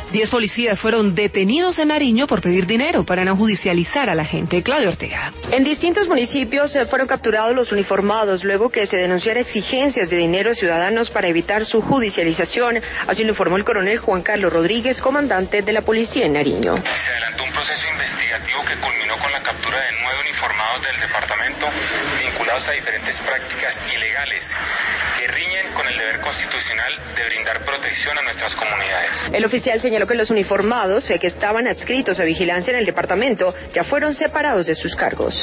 10 policías fueron detenidos en Nariño por pedir dinero para no judicializar a la gente. Claudio Ortega. En distintos municipios fueron capturados los uniformados luego que se denunciara exigencias de dinero a ciudadanos para evitar su judicialización. Así lo informó el coronel Juan Carlos Rodríguez, comandante de la policía en Nariño. Se adelantó un proceso investigativo que culminó con la captura de 9 uniformados del departamento vinculados a diferentes prácticas ilegales que riñen con el deber constitucional de brindar protección a nuestras comunidades. El oficial señaló que los uniformados que estaban adscritos a vigilancia en el departamento ya fueron separados de sus cargos.